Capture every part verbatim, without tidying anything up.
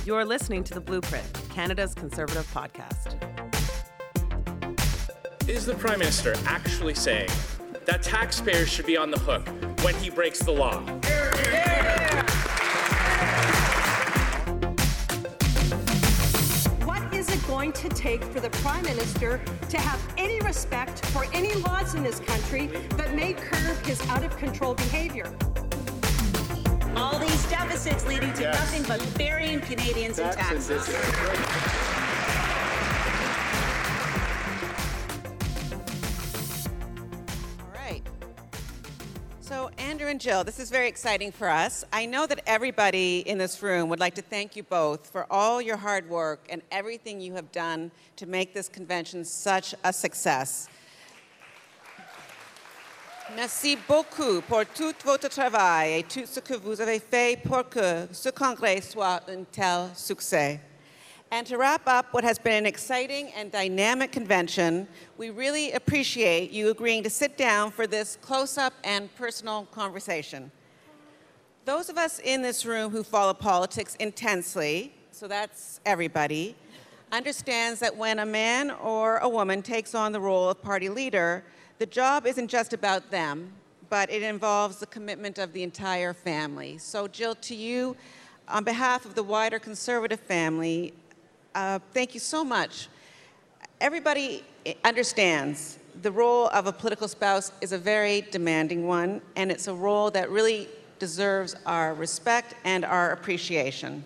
You're listening to The Blueprint, Canada's Conservative podcast. Is the Prime Minister actually saying that taxpayers should be on the hook when he breaks the law? What is it going to take for the Prime Minister to have any respect for any laws in this country that may curb his out-of-control behaviour? All these deficits leading to yes. nothing but burying Canadians That's in taxes. All right. So, Andrew and Jill, this is very exciting for us. I know that everybody in this room would like to thank you both for all your hard work and everything you have done to make this convention such a success. Merci beaucoup pour tout votre travail et tout ce que vous avez fait pour que ce congrès soit un tel succès. And to wrap up what has been an exciting and dynamic convention, we really appreciate you agreeing to sit down for this close-up and personal conversation. Those of us in this room who follow politics intensely, so that's everybody, understands that when a man or a woman takes on the role of party leader, the job isn't just about them, but it involves the commitment of the entire family. So, Jill, to you, on behalf of the wider Conservative family, uh, thank you so much. Everybody understands the role of a political spouse is a very demanding one, and it's a role that really deserves our respect and our appreciation.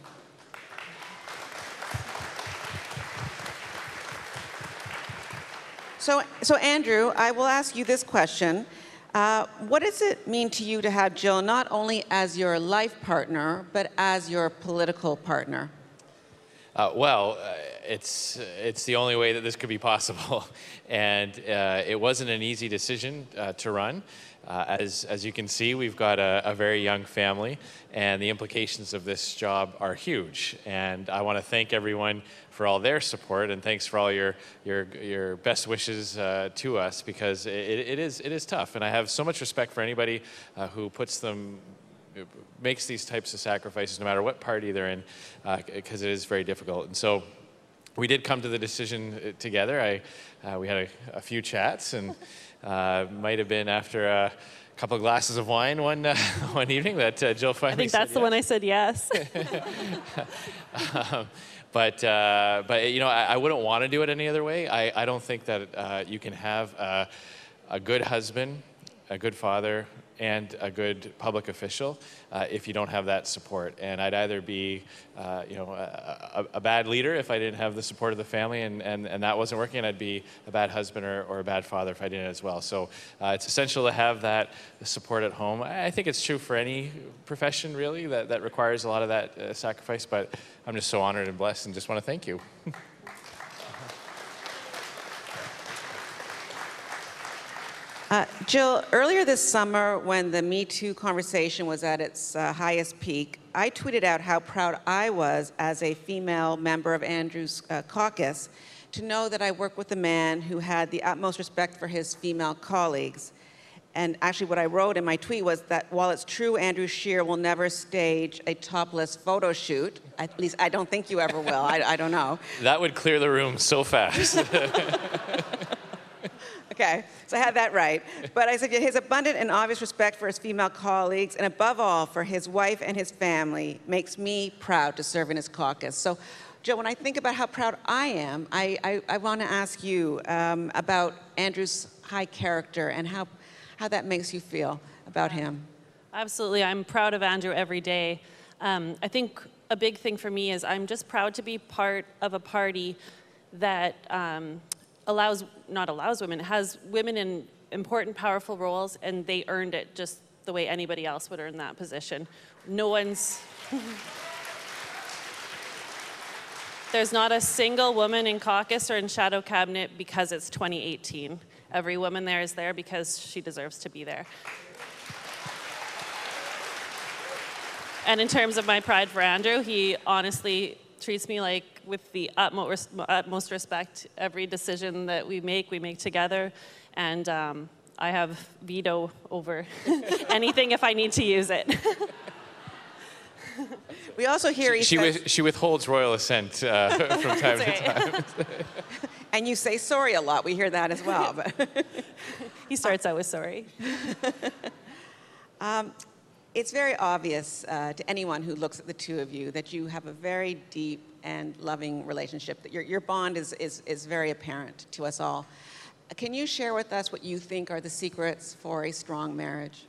So, so Andrew, I will ask you this question. Uh, what does it mean to you to have Jill not only as your life partner, but as your political partner? Uh, well, uh, it's, it's the only way that this could be possible. And uh, it wasn't an easy decision uh, to run. Uh, as, as you can see, we've got a, a very young family, and the implications of this job are huge. And I want to thank everyone for all their support, and thanks for all your your, your best wishes uh, to us, because it, it is it is tough. And I have so much respect for anybody uh, who puts them, makes these types of sacrifices, no matter what party they're in, because uh, it is very difficult. And so we did come to the decision together. I uh, we had a, a few chats, and uh, might have been after a couple of glasses of wine one uh, one evening that uh, Jill finally. I think that's said the yes. one I said yes. um, but uh, but you know, I, I wouldn't want to do it any other way. I, I don't think that uh, you can have a, a good husband, a good father, and a good public official uh, if you don't have that support. And I'd either be, uh, you know, a, a, a bad leader if I didn't have the support of the family, and, and, and that wasn't working, and I'd be a bad husband or, or a bad father if I didn't as well. So uh, it's essential to have that support at home. I think it's true for any profession, really, that, that requires a lot of that uh, sacrifice, but I'm just so honored and blessed, and just want to thank you. Uh, Jill, earlier this summer, when the Me Too conversation was at its uh, highest peak, I tweeted out how proud I was as a female member of Andrew's uh, caucus to know that I worked with a man who had the utmost respect for his female colleagues. And actually what I wrote in my tweet was that while it's true Andrew Scheer will never stage a topless photo shoot, at least I don't think you ever will, I, I don't know. That would clear the room so fast. Okay, so I had that right. But I said his abundant and obvious respect for his female colleagues, and above all, for his wife and his family, makes me proud to serve in his caucus. So, Joe, when I think about how proud I am, I, I, I want to ask you um, about Andrew's high character and how, how that makes you feel about him. Absolutely, I'm proud of Andrew every day. Um, I think a big thing for me is I'm just proud to be part of a party that um, allows, not allows women, has women in important, powerful roles, and they earned it just the way anybody else would earn that position. No one's... There's not a single woman in caucus or in shadow cabinet because it's twenty eighteen. Every woman there is there because she deserves to be there. And in terms of my pride for Andrew, he honestly treats me like with the utmost, utmost respect. Every decision that we make, we make together. And um, I have veto over anything if I need to use it. We also hear he She, says, with, she withholds royal assent uh, from time to time. and you say sorry a lot. We hear that as well. But He starts out with sorry. um, it's very obvious uh, to anyone who looks at the two of you that you have a very deep and loving relationship. That your, your bond is, is, is very apparent to us all. Can you share with us what you think are the secrets for a strong marriage?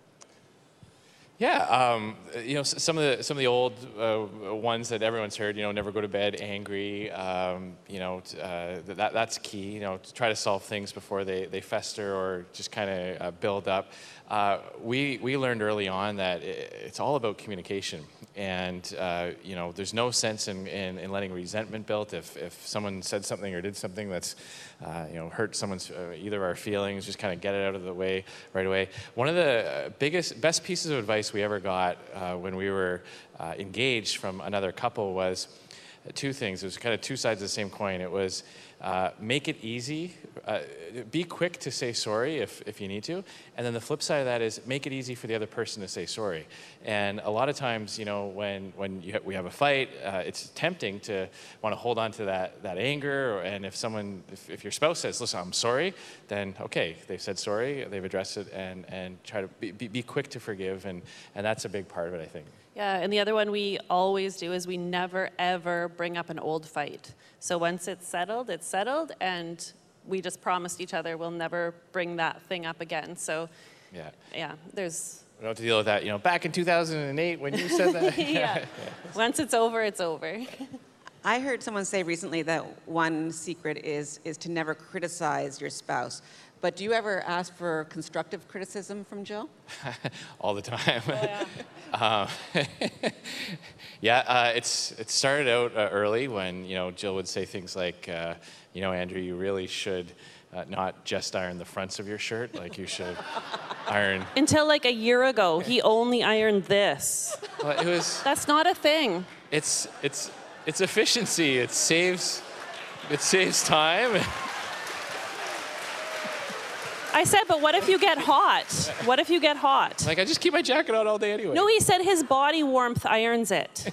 Yeah, um, you know, s- some of the some of the old uh, ones that everyone's heard. You know, never go to bed angry. Um, you know, t- uh, that that's key. You know, to try to solve things before they, they fester or just kind of uh, build up. Uh, we we learned early on that it, it's all about communication, and uh, you know, there's no sense in, in, in letting resentment build. If if someone said something or did something that's uh, you know hurt someone's uh, either of our feelings, just kind of get it out of the way right away. One of the biggest best pieces of advice we ever got uh, when we were uh, engaged from another couple was two things. It was kind of two sides of the same coin. It was uh, make it easy, uh, be quick to say sorry if, if you need to, and then the flip side of that is make it easy for the other person to say sorry. And a lot of times, you know, when when you ha- we have a fight, uh, it's tempting to want to hold on to that that anger. Or, and if someone, if, if your spouse says, "Listen, I'm sorry," then okay, they've said sorry, they've addressed it, and and try to be, be, be quick to forgive, and and that's a big part of it, I think. Yeah, and the other one we always do is we never, ever bring up an old fight. So once it's settled, it's settled, and we just promised each other we'll never bring that thing up again. So, Yeah. yeah, there's... We don't have to deal with that. You know, back in two thousand eight when you said that. yeah. yeah. Once it's over, it's over. I heard someone say recently that one secret is is to never criticize your spouse. But do you ever ask for constructive criticism from Jill? All the time. Oh, yeah. um, yeah, uh, it's it started out uh, early when you know Jill would say things like, uh, you know, Andrew, you really should uh, not just iron the fronts of your shirt, like you should iron. Until like a year ago, he only ironed this. Well, it was. That's not a thing. It's it's it's efficiency. It saves it saves time. I said, but what if you get hot? What if you get hot? Like I just keep my jacket on all day anyway. No, he said his body warmth irons it.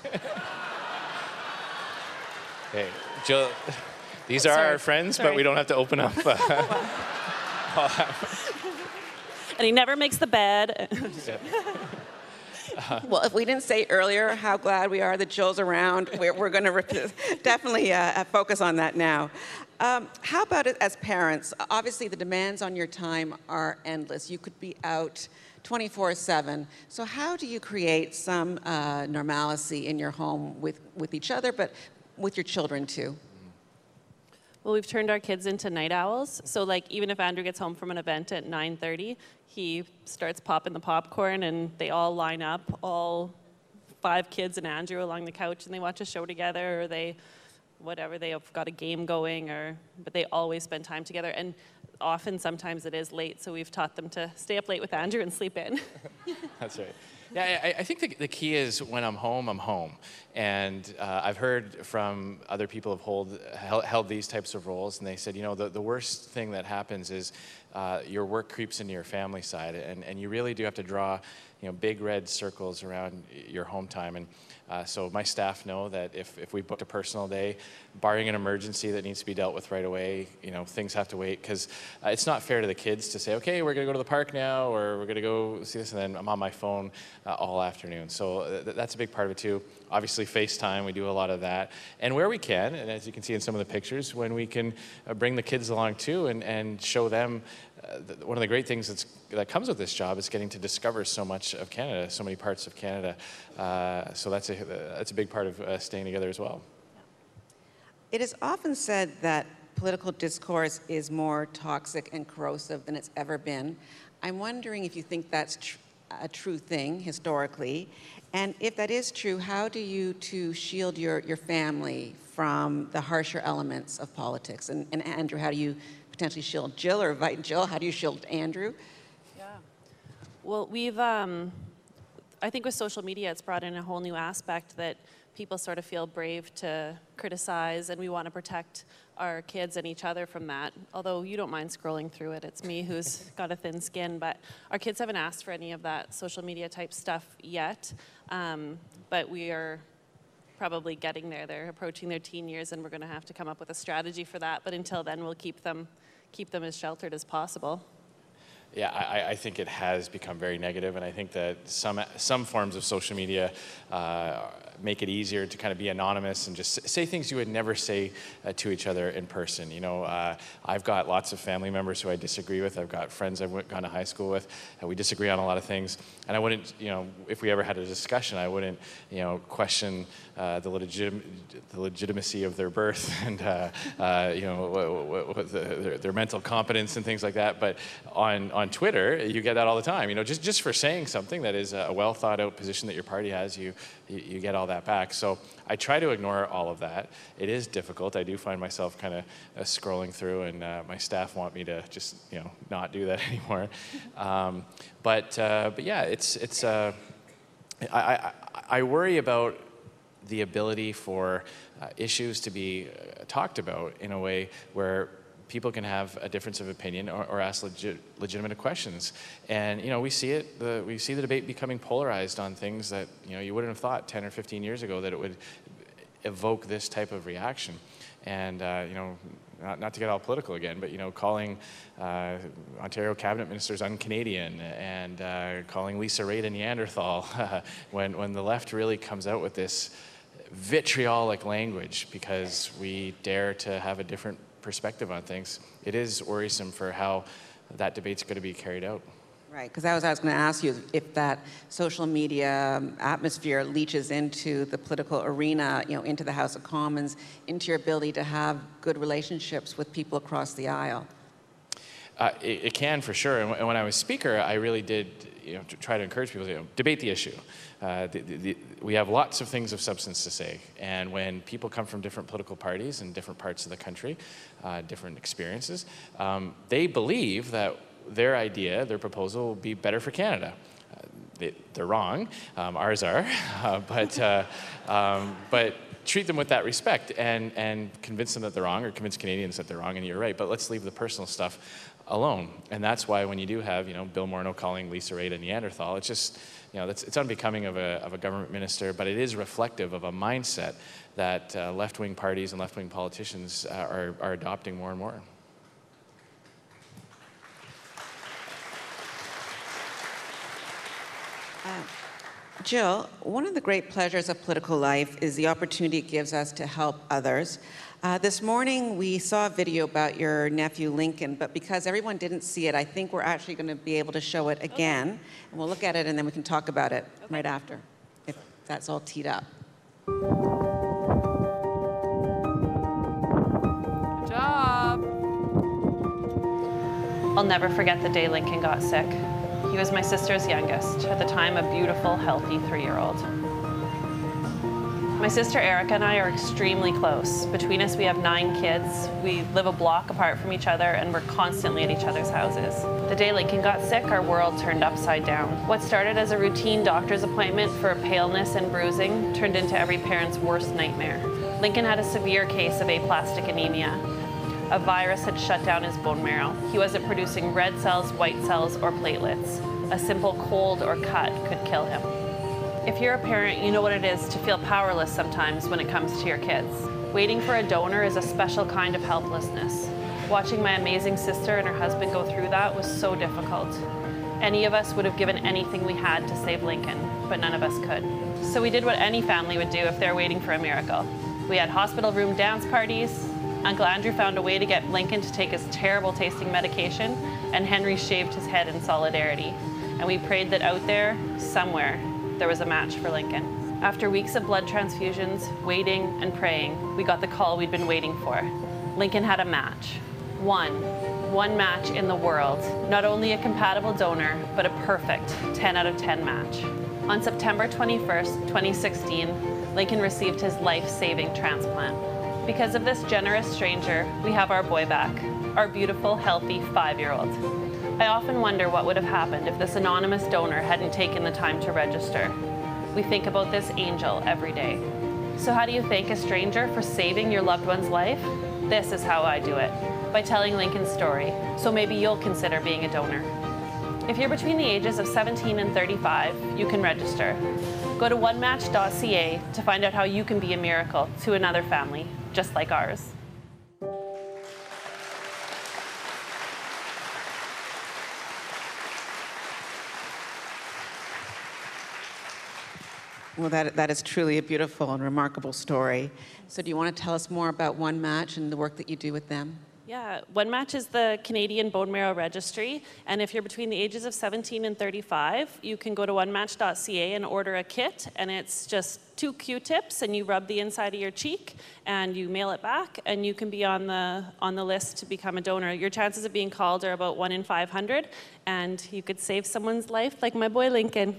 Hey, Jill, these Oh, are sorry. our friends, Sorry. but we don't have to open up. Uh, And he never makes the bed. Well, if we didn't say earlier how glad we are that Jill's around, we're, we're going to re- definitely uh, focus on that now. Um, how about it as parents? Obviously, the demands on your time are endless. You could be out twenty-four seven. So how do you create some uh, normalcy in your home with, with each other, but with your children too? Well, we've turned our kids into night owls. So, like, even if Andrew gets home from an event at nine thirty, he starts popping the popcorn, and they all line up, all five kids and Andrew along the couch, and they watch a show together, or they, whatever, they have got a game going, or, but they always spend time together. And often, sometimes it is late, so we've taught them to stay up late with Andrew and sleep in. That's right. Yeah, I, I think the, the key is when I'm home, I'm home. And uh, I've heard from other people who've hold, held, held these types of roles, and they said, you know, the, the worst thing that happens is uh, your work creeps into your family side, and, and you really do have to draw, you know, big red circles around your home time. And uh, so my staff know that if, if we booked a personal day, barring an emergency that needs to be dealt with right away, you know, things have to wait, because uh, it's not fair to the kids to say, okay, we're going to go to the park now, or we're going to go see this, and then I'm on my phone uh, all afternoon. So th- that's a big part of it too. Obviously, FaceTime, we do a lot of that. And where we can, and as you can see in some of the pictures, when we can uh, bring the kids along too and, and show them uh, th- one of the great things that's, that comes with this job is getting to discover so much of Canada, so many parts of Canada. Uh, so that's a, that's a big part of uh, staying together as well. It is often said that political discourse is more toxic and corrosive than it's ever been. I'm wondering if you think that's tr- a true thing historically, and if that is true, how do you two shield your, your family from the harsher elements of politics? And, and Andrew, how do you potentially shield Jill, or invite Jill? How do you shield Andrew? Well, we've, um, I think with social media, it's brought in a whole new aspect that people sort of feel brave to criticize, and we want to protect our kids and each other from that. Although you don't mind scrolling through it, it's me who's got a thin skin, but our kids haven't asked for any of that social media type stuff yet, um, but we are probably getting there. They're approaching their teen years, and we're going to have to come up with a strategy for that, but until then, we'll keep them, keep them as sheltered as possible. Yeah, I, I think it has become very negative, and I think that some some forms of social media uh, make it easier to kind of be anonymous and just say things you would never say uh, to each other in person. You know, uh, I've got lots of family members who I disagree with. I've got friends I've gone to high school with, and we disagree on a lot of things. And I wouldn't, you know, if we ever had a discussion, I wouldn't, you know, question uh, the, legit the legitimacy of their birth and, uh, uh, you know, what, what, what the, their, their mental competence and things like that. But on, on Twitter, you get that all the time. You know, just, just for saying something that is a well thought out position that your party has, you, you, you get all that back. So I try to ignore all of that. It is difficult. I do find myself kind of uh, scrolling through, and uh, my staff want me to just, you know, not do that anymore. Um, but, uh, but yeah, it's, it's, uh, I, I, I worry about the ability for uh, issues to be uh, talked about in a way where people can have a difference of opinion or, or ask legit, legitimate questions. And, you know, we see it, the, we see the debate becoming polarized on things that, you know, you wouldn't have thought ten or fifteen years ago that it would evoke this type of reaction. And, uh, you know, not, not to get all political again, but, you know, calling uh, Ontario cabinet ministers un-Canadian and uh, calling Lisa Raitt a Neanderthal when, when the left really comes out with this vitriolic language because we dare to have a different perspective on things. It is worrisome for how that debate's going to be carried out. Right, because that was I was going to ask you if that social media atmosphere leaches into the political arena, you know, into the House of Commons, into your ability to have good relationships with people across the aisle. Uh, it, it can, for sure. And when I was Speaker, I really did, you know, to try to encourage people to, you know, debate the issue. Uh, the, the, the, we have lots of things of substance to say, and when people come from different political parties in different parts of the country, uh, different experiences, um, they believe that their idea, their proposal will be better for Canada. Uh, they, they're wrong, um, ours are, uh, but, uh, um, but treat them with that respect and, and convince them that they're wrong, or convince Canadians that they're wrong and you're right, but let's leave the personal stuff alone. And that's why when you do have, you know, Bill Morneau calling Lisa Raitt a Neanderthal, it's just, you know, that's, it's unbecoming of a, of a government minister, but it is reflective of a mindset that uh, left-wing parties and left-wing politicians uh, are, are adopting more and more. Uh, Jill, one of the great pleasures of political life is the opportunity it gives us to help others. Uh, this morning, we saw a video about your nephew, Lincoln, but because everyone didn't see it, I think we're actually going to be able to show it again. Okay. And we'll look at it, and then we can talk about it okay. right after, if that's all teed up. Good job. I'll never forget the day Lincoln got sick. He was my sister's youngest, at the time a beautiful, healthy three-year-old. My sister Erica and I are extremely close. Between us, we have nine kids. We live a block apart from each other, and we're constantly at each other's houses. The day Lincoln got sick, our world turned upside down. What started as a routine doctor's appointment for paleness and bruising turned into every parent's worst nightmare. Lincoln had a severe case of aplastic anemia. A virus had shut down his bone marrow. He wasn't producing red cells, white cells, or platelets. A simple cold or cut could kill him. If you're a parent, you know what it is to feel powerless sometimes when it comes to your kids. Waiting for a donor is a special kind of helplessness. Watching my amazing sister and her husband go through that was so difficult. Any of us would have given anything we had to save Lincoln, but none of us could. So we did what any family would do if they're waiting for a miracle. We had hospital room dance parties. Uncle Andrew found a way to get Lincoln to take his terrible tasting medication, and Henry shaved his head in solidarity. And we prayed that out there, somewhere, there was a match for Lincoln. After weeks of blood transfusions, waiting and praying, we got the call we'd been waiting for. Lincoln had a match. One. One match in the world. Not only a compatible donor, but a perfect ten out of ten match. On September twenty-first, twenty sixteen, Lincoln received his life-saving transplant. Because of this generous stranger, we have our boy back, our beautiful, healthy five-year-old. I often wonder what would have happened if this anonymous donor hadn't taken the time to register. We think about this angel every day. So how do you thank a stranger for saving your loved one's life? This is how I do it, by telling Lincoln's story, so maybe you'll consider being a donor. If you're between the ages of seventeen and thirty-five, you can register. Go to one match dot c a to find out how you can be a miracle to another family, just like ours. Well, that, that is truly a beautiful and remarkable story. So do you want to tell us more about One Match and the work that you do with them? Yeah, One Match is the Canadian Bone Marrow Registry, and if you're between the ages of seventeen and thirty-five, you can go to one match dot c a and order a kit, and it's just two Q-tips, and you rub the inside of your cheek, and you mail it back, and you can be on the, on the list to become a donor. Your chances of being called are about one in five hundred, and you could save someone's life like my boy Lincoln.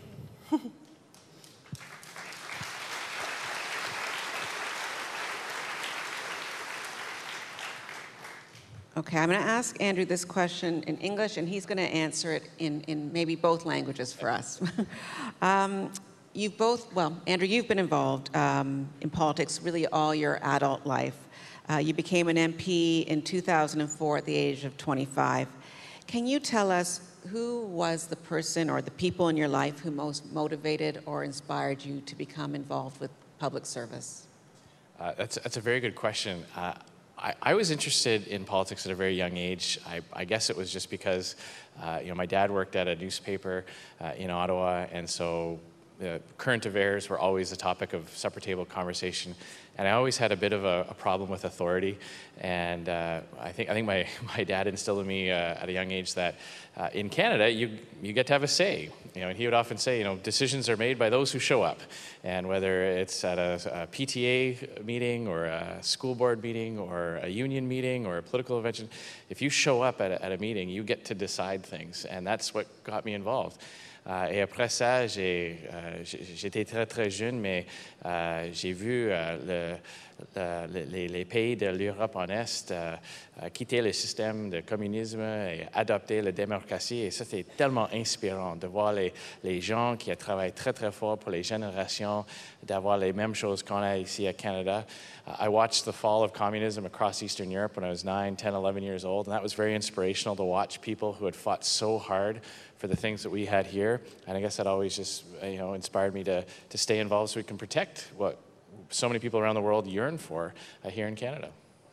Okay, I'm going to ask Andrew this question in English, and he's going to answer it in, in maybe both languages for us. um, you've both, well, Andrew, you've been involved um, in politics really all your adult life. Uh, you became an M P in two thousand four at the age of twenty-five. Can you tell us who was the person or the people in your life who most motivated or inspired you to become involved with public service? Uh, that's, that's a very good question. Uh, I, I was interested in politics at a very young age. I, I guess it was just because, uh, you know, my dad worked at a newspaper uh, in Ottawa, and so the current affairs were always a topic of supper table conversation. And I always had a bit of a, a problem with authority. And uh, I think I think my, my dad instilled in me uh, at a young age that uh, in Canada, you you get to have a say. You know, and he would often say, you know, decisions are made by those who show up. And whether it's at a, a P T A meeting or a school board meeting or a union meeting or a political convention, if you show up at a, at a meeting, you get to decide things. And that's what got me involved. Uh, et après ça, j'ai, euh, j'étais très très jeune, mais euh, j'ai vu euh, le, le, les, les pays de l'Europe en Est euh, quitter le système de communisme et adopter la démocratie. Et ça, c'était tellement inspirant de voir les, les gens qui travaillent très très fort pour les générations, d'avoir les mêmes choses qu'on a ici au Canada. Uh, I watched the fall of communism across Eastern Europe when I was nine, ten, eleven years old, and that was very inspirational to watch people who had fought so hard for the things that we had here. And I guess that always just, you know, inspired me to, to stay involved so we can protect what so many people around the world yearn for uh, here in Canada.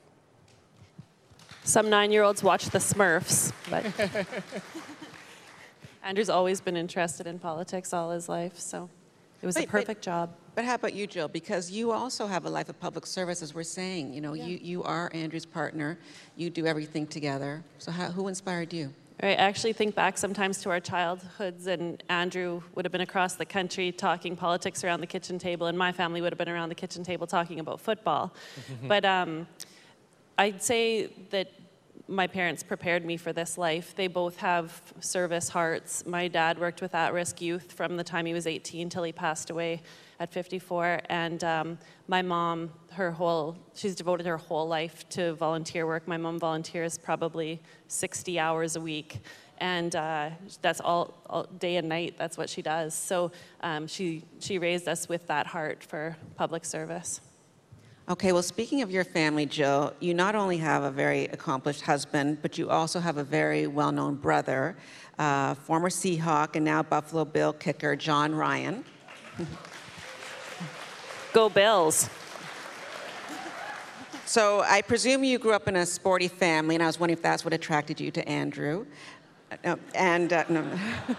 Some nine-year-olds watch the Smurfs, but Andrew's always been interested in politics all his life, so it was Wait, a perfect but, job. But how about you, Jill? Because you also have a life of public service, as we're saying. You know, yeah. you, you are Andrew's partner. You do everything together. So how, who inspired you? Right, I actually think back sometimes to our childhoods, and Andrew would have been across the country talking politics around the kitchen table, and my family would have been around the kitchen table talking about football. But um, I'd say that my parents prepared me for this life. They both have service hearts. My dad worked with at-risk youth from the time he was eighteen till he passed away at fifty-four, and um, my mom, her whole, she's devoted her whole life to volunteer work. My mom volunteers probably sixty hours a week, and uh, that's all, all day and night, that's what she does. So um, she, she raised us with that heart for public service. Okay, well, speaking of your family, Jill, you not only have a very accomplished husband, but you also have a very well-known brother, uh, former Seahawk and now Buffalo Bill kicker, John Ryan. Go Bills. So I presume you grew up in a sporty family, and I was wondering if that's what attracted you to Andrew. Uh, no, and, uh, no.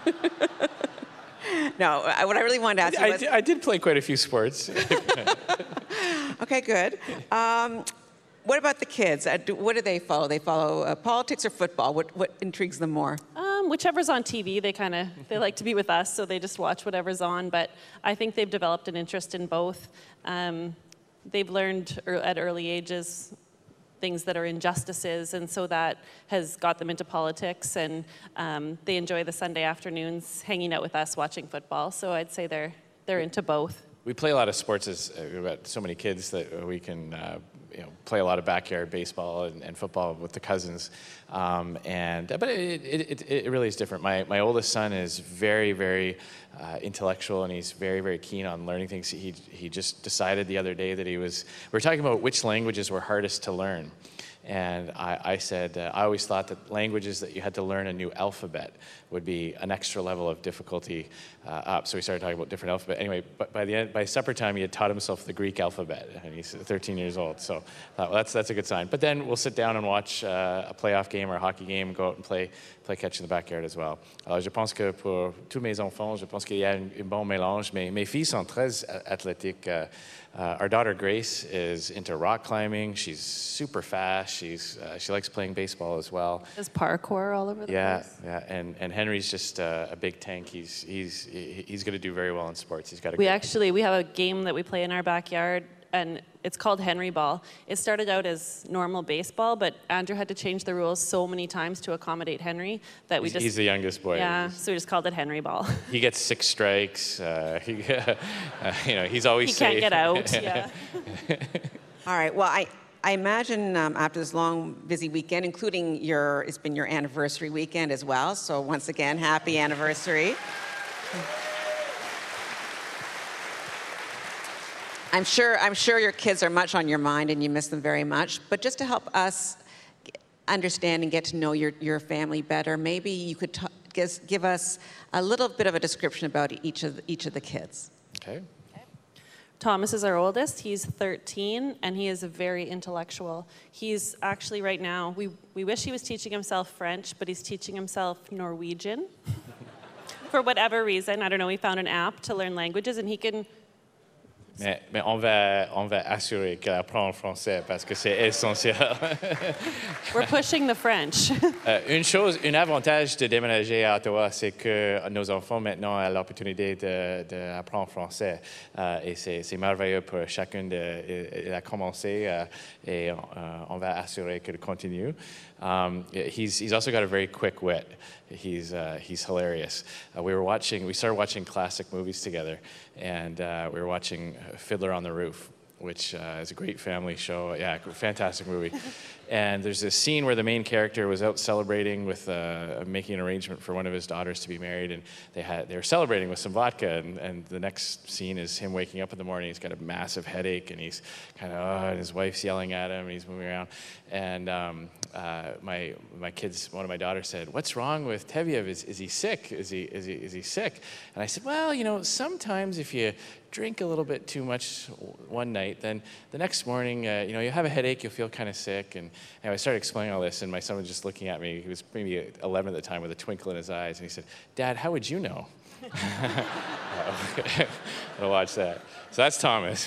No, what I really wanted to ask you I, was... did, I did play quite a few sports. Okay, good. Um, what about the kids? Uh, do, what do they follow? They follow uh, politics or football? What, what intrigues them more? Um, whichever's on T V, they kind of, they like to be with us, so they just watch whatever's on. But I think they've developed an interest in both. Um, they've learned er, at early ages things that are injustices, and so that has got them into politics, and um, they enjoy the Sunday afternoons hanging out with us watching football, so I'd say they're, they're into both. we play a lot of sports. As uh, we've got so many kids that we can, uh, you know, play a lot of backyard baseball and, and football with the cousins. Um, and but it, it, it, it really is different. My my oldest son is very very uh, intellectual, and he's very very keen on learning things. He he just decided the other day that he was. We were talking about which languages were hardest to learn. And I, I said, uh, I always thought that languages that you had to learn a new alphabet would be an extra level of difficulty uh, up. So we started talking about different alphabet. Anyway, but by the end, by supper time, he had taught himself the Greek alphabet, and he's thirteen years old. So I thought, well, that's that's a good sign. But then we'll sit down and watch uh, a playoff game or a hockey game, go out and play play catch in the backyard as well. Alors, je pense que pour tous mes enfants, je pense qu'il y a un, un bon mélange. Mes mes filles sont très athlétiques. Uh, Uh, our daughter Grace is into rock climbing. She's super fast. She's uh, she likes playing baseball as well. Does parkour all over the yeah, place. Yeah, yeah. And and Henry's just uh, a big tank. He's he's he's going to do very well in sports. He's got a. We actually we have a game that we play in our backyard, and it's called Henry Ball. It started out as normal baseball, but Andrew had to change the rules so many times to accommodate Henry that we he's, just. He's the youngest boy. Yeah, so we just called it Henry Ball. He gets six strikes. Uh, he, uh, you know, he's always he safe. He can't get out. Yeah. All right. Well, I. I imagine um, after this long, busy weekend, including your, it's been your anniversary weekend as well. So once again, happy anniversary. I'm sure, I'm sure your kids are much on your mind and you miss them very much. But just to help us understand and get to know your, your family better, maybe you could t- give, give us a little bit of a description about each of the, each of the kids. Okay. Thomas is our oldest. He's thirteen, and he is very intellectual. He's actually right now, we, we wish he was teaching himself French, but he's teaching himself Norwegian. For whatever reason, I don't know, he found an app to learn languages, and he can... Mais, mais on va, on va assurer qu'elle apprend en français parce que c'est essentiel. We're pushing the French. euh, une chose, un avantage de déménager à Ottawa, c'est que nos enfants maintenant ont l'opportunité d'apprendre français. Euh, et c'est merveilleux pour chacun de, de, de commencer euh, et euh, on va assurer qu'elle continue. Um, he's he's also got a very quick wit. He's uh, he's hilarious. Uh, we were watching. We started watching classic movies together, and uh, we were watching Fiddler on the Roof, which uh, is a great family show. Yeah, fantastic movie. And there's this scene where the main character was out celebrating with, uh, making an arrangement for one of his daughters to be married, and they had they were celebrating with some vodka. And, and the next scene is him waking up in the morning. He's got a massive headache, and he's kind of, oh, and his wife's yelling at him, and he's moving around. And um, uh, my my kids, one of my daughters said, "What's wrong with Tevyev? Is is he sick? Is he is he is he sick?" And I said, "Well, you know, sometimes if you drink a little bit too much one night, then the next morning, uh, you know, you have a headache, you'll feel kind of sick." And, and I started explaining all this, and my son was just looking at me. He was maybe eleven at the time with a twinkle in his eyes, and he said, "Dad, how would you know?" I'll watch that. So that's Thomas.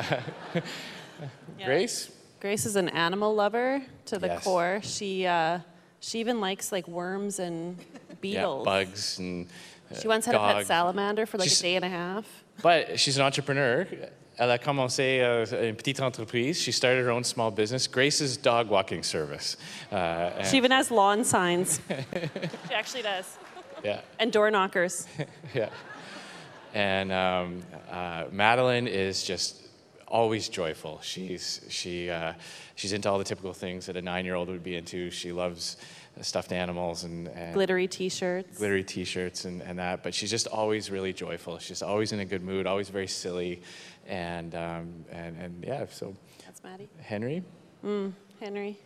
Yeah. Grace? Grace is an animal lover to the Yes. core. She uh, she even likes like worms and beetles. Yeah, bugs and uh, She once had a pet dogs. salamander for like She's- a day and a half. But she's an entrepreneur. Elle a commencé uh, une petite entreprise. She started her own small business, Grace's Dog Walking Service. Uh, and- She even has lawn signs. She actually does. yeah. And door knockers. Yeah. And um, uh, Madeline is just always joyful. She's she uh, she's into all the typical things that a nine-year-old would be into. She loves stuffed animals and, and Glittery t-shirts. glittery T-shirts and, and that. But she's just always really joyful. She's always in a good mood. Always very silly, and um, and and yeah. So That's Maddie. Henry. Mm, Henry.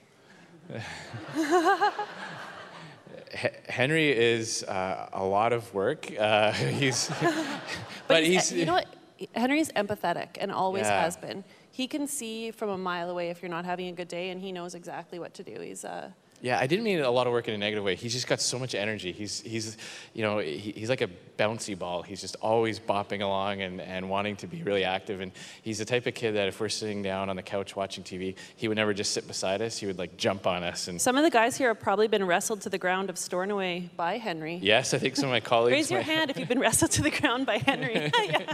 Henry is uh, a lot of work. Uh, he's, but he's, you know what? Henry's empathetic and always Yeah. has been. He can see from a mile away if you're not having a good day, and he knows exactly what to do. He's uh, yeah. I didn't mean a lot of work in a negative way. He's just got so much energy. He's he's, you know, he, he's like a bouncy ball. He's just always bopping along and, and wanting to be really active. And he's the type of kid that if we're sitting down on the couch watching T V, he would never just sit beside us. He would like jump on us. And some of the guys here have probably been wrestled to the ground of Stornoway by Henry. yes, I think some of my colleagues. Raise your my, hand if you've been wrestled to the ground by Henry. Yeah.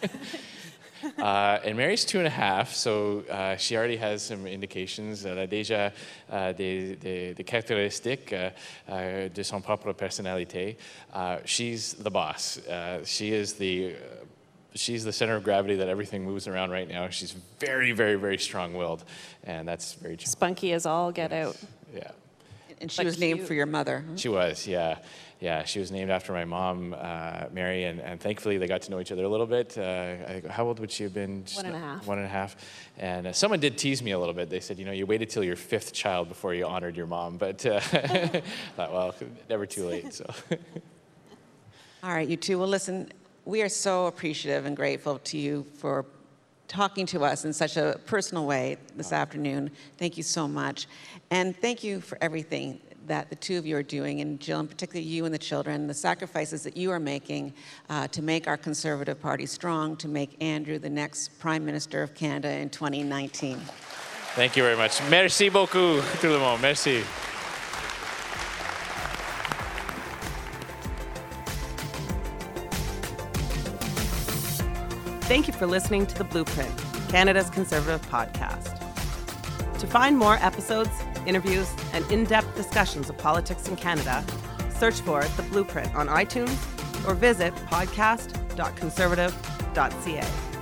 Uh, and Mary's two and a half, so uh, she already has some indications. Elle a déjà uh, des, des, des caractéristiques uh, uh, de son propre personnalité. Uh, she's the boss. Uh, she is the she's the center of gravity that everything moves around right now. She's very, very, very strong-willed, and that's very challenging. Spunky as all get Yes. out. Yeah. And she But was named cute. for your mother. huh? She was, yeah. Yeah, she was named after my mom, uh, Mary, and, and thankfully they got to know each other a little bit. Uh, I, how old would she have been? Just One and a not- half. One and a half. And uh, someone did tease me a little bit. They said, you know, you waited till your fifth child before you honored your mom. But uh, I thought, well, never too late, so. All right, you two. Well, listen, we are so appreciative and grateful to you for talking to us in such a personal way this afternoon. Thank you so much. And thank you for everything that the two of you are doing, and Jill, and particularly you and the children, the sacrifices that you are making uh, to make our Conservative Party strong, to make Andrew the next Prime Minister of Canada in twenty nineteen. Thank you very much. Merci beaucoup, tout le monde. Merci. Thank you for listening to The Blueprint, Canada's Conservative podcast. To find more episodes, interviews, and in-depth discussions of politics in Canada, search for The Blueprint on iTunes or visit podcast dot conservative dot c a.